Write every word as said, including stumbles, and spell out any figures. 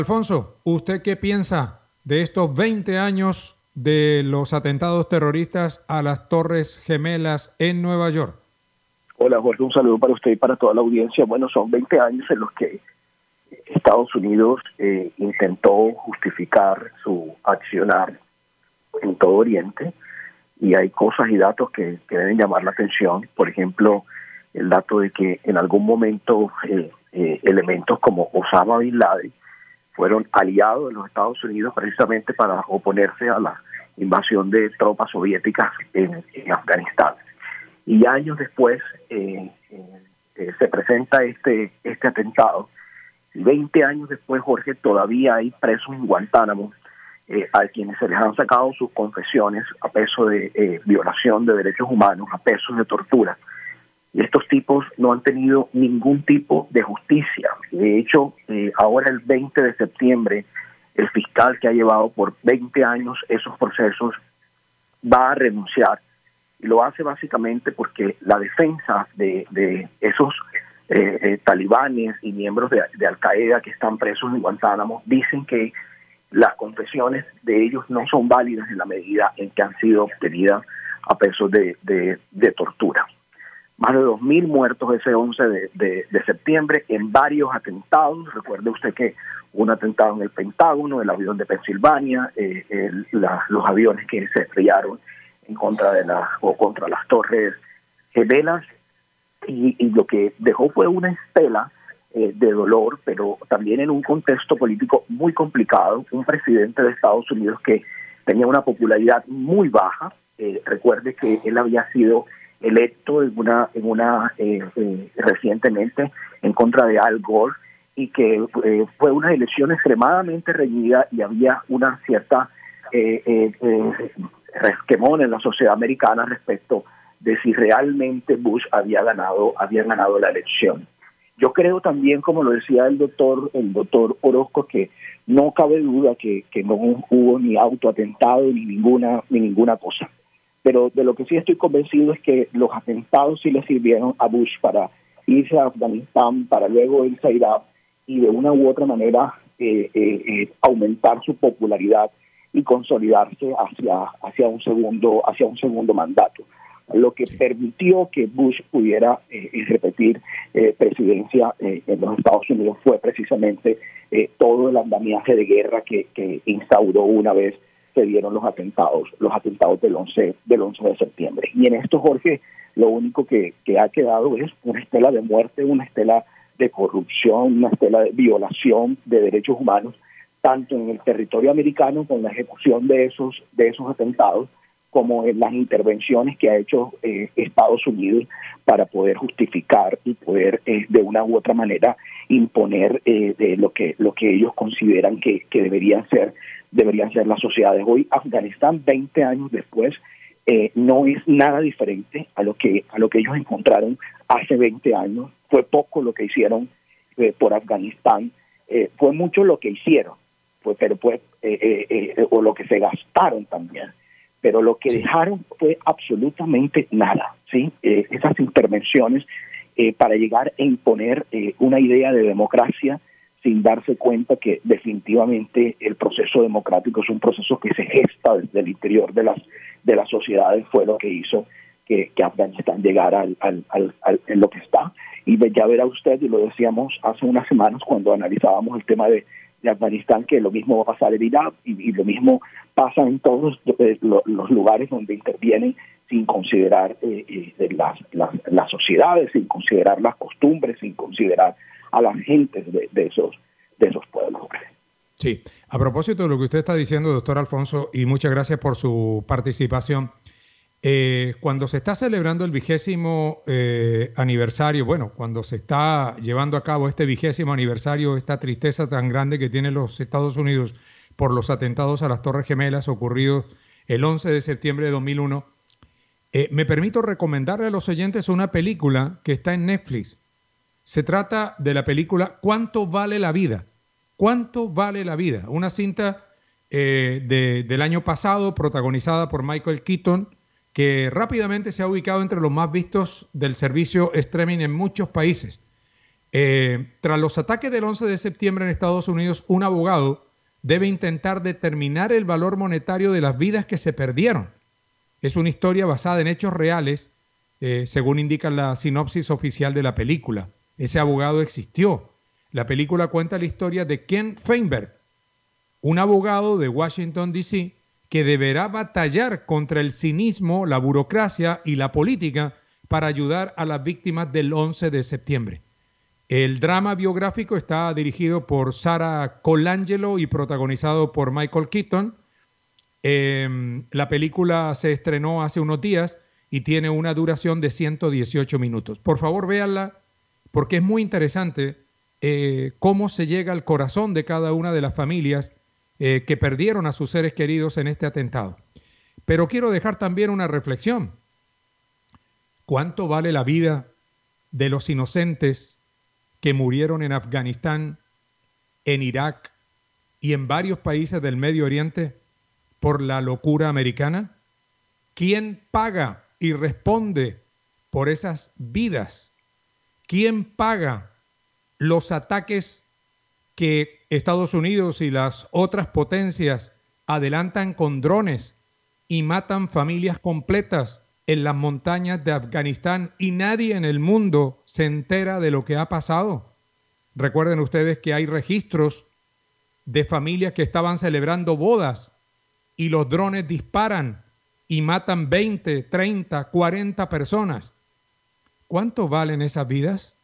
Alfonso, ¿usted qué piensa de estos veinte años de los atentados terroristas a las Torres Gemelas en Nueva York? Hola Jorge, un saludo para usted y para toda la audiencia. Bueno, son veinte años en los que Estados Unidos eh, intentó justificar su accionar en todo Oriente, y hay cosas y datos que, que deben llamar la atención. Por ejemplo, el dato de que en algún momento eh, eh, elementos como Osama Bin Laden fueron aliados de los Estados Unidos precisamente para oponerse a la invasión de tropas soviéticas en, en Afganistán. Y años después eh, eh, se presenta este, este atentado. veinte años después, Jorge, todavía hay presos en Guantánamo eh, a quienes se les han sacado sus confesiones a peso de eh, violación de derechos humanos, a peso de tortura. Y estos tipos no han tenido ningún tipo de justicia. De hecho, eh, ahora el veinte de septiembre, el fiscal que ha llevado por veinte años esos procesos va a renunciar. Y lo hace básicamente porque la defensa de, de esos eh, eh, talibanes y miembros de, de Al-Qaeda que están presos en Guantánamo dicen que las confesiones de ellos no son válidas en la medida en que han sido obtenidas a peso de, de, de tortura. Más de dos mil muertos ese once de, de, de septiembre en varios atentados. Recuerde usted que un atentado en el Pentágono, el avión de Pensilvania, eh, el, la, los aviones que se estrellaron en contra de las o contra las Torres Gemelas, y, y lo que dejó fue una estela eh, de dolor, pero también en un contexto político muy complicado. Un presidente de Estados Unidos que tenía una popularidad muy baja. Eh, recuerde que él había sido electo en una en una eh, eh, recientemente en contra de Al Gore, y que eh, fue una elección extremadamente reñida y había una cierta eh, eh, eh, resquemón en la sociedad americana respecto de si realmente Bush había ganado había ganado la elección. Yo creo también, como lo decía el doctor el doctor Orozco, que no cabe duda que, que no hubo ni autoatentado ni ninguna ni ninguna cosa. Pero de lo que sí estoy convencido es que los atentados sí le sirvieron a Bush para irse a Afganistán, para luego irse a Irak y de una u otra manera eh, eh, eh, aumentar su popularidad y consolidarse hacia hacia un segundo hacia un segundo mandato, lo que permitió que Bush pudiera eh, repetir eh, presidencia eh, en los Estados Unidos fue precisamente eh, todo el andamiaje de guerra que, que instauró una vez se dieron los atentados, los atentados del once de septiembre. Y en esto, Jorge, lo único que, que ha quedado es una estela de muerte, una estela de corrupción, una estela de violación de derechos humanos, tanto en el territorio americano con la ejecución de esos, de esos atentados, como en las intervenciones que ha hecho eh, Estados Unidos para poder justificar y poder eh, de una u otra manera imponer eh, de lo que lo que ellos consideran que, que deberían ser deberían ser las sociedades. Hoy Afganistán, veinte años después, eh, no es nada diferente a lo que a lo que ellos encontraron hace veinte años. Fue poco lo que hicieron eh, por Afganistán, eh, fue mucho lo que hicieron, fue, pero fue eh, eh, eh, o lo que se gastaron también. Pero lo que dejaron fue absolutamente nada, ¿sí? Eh, esas intervenciones eh, para llegar a imponer eh, una idea de democracia sin darse cuenta que definitivamente el proceso democrático es un proceso que se gesta desde el interior de las de las sociedades, fue lo que hizo que, que Afganistán llegara al, al, al, al, en lo que está. Y ya verá usted, y lo decíamos hace unas semanas cuando analizábamos el tema de de Afganistán, que lo mismo va a pasar en Irak y, y lo mismo pasa en todos eh, lo, los lugares donde intervienen sin considerar eh, eh, las, las, las sociedades, sin considerar las costumbres, sin considerar a las gentes de, de esos de esos pueblos. Sí, a propósito de lo que usted está diciendo, doctor Alfonso, y muchas gracias por su participación. Eh, cuando se está celebrando el vigésimo eh, aniversario, bueno, cuando se está llevando a cabo este vigésimo aniversario, esta tristeza tan grande que tienen los Estados Unidos por los atentados a las Torres Gemelas ocurridos el once de septiembre de dos mil uno, eh, me permito recomendarle a los oyentes una película que está en Netflix. Se trata de la película ¿Cuánto vale la vida? ¿Cuánto vale la vida? Una cinta eh, de, del año pasado protagonizada por Michael Keaton, que rápidamente se ha ubicado entre los más vistos del servicio streaming en muchos países. Eh, tras los ataques del once de septiembre en Estados Unidos, un abogado debe intentar determinar el valor monetario de las vidas que se perdieron. Es una historia basada en hechos reales, eh, según indica la sinopsis oficial de la película. Ese abogado existió. La película cuenta la historia de Ken Feinberg, un abogado de Washington, D C, que deberá batallar contra el cinismo, la burocracia y la política para ayudar a las víctimas del once de septiembre. El drama biográfico está dirigido por Sara Colangelo y protagonizado por Michael Keaton. Eh, la película se estrenó hace unos días y tiene una duración de ciento dieciocho minutos. Por favor, véanla porque es muy interesante eh, cómo se llega al corazón de cada una de las familias eh, que perdieron a sus seres queridos en este atentado. Pero quiero dejar también una reflexión. ¿Cuánto vale la vida de los inocentes que murieron en Afganistán, en Irak y en varios países del Medio Oriente por la locura americana? ¿Quién paga y responde por esas vidas? ¿Quién paga los ataques que Estados Unidos y las otras potencias adelantan con drones y matan familias completas en las montañas de Afganistán y nadie en el mundo se entera de lo que ha pasado? Recuerden ustedes que hay registros de familias que estaban celebrando bodas y los drones disparan y matan veinte, treinta, cuarenta personas. ¿Cuánto valen esas vidas?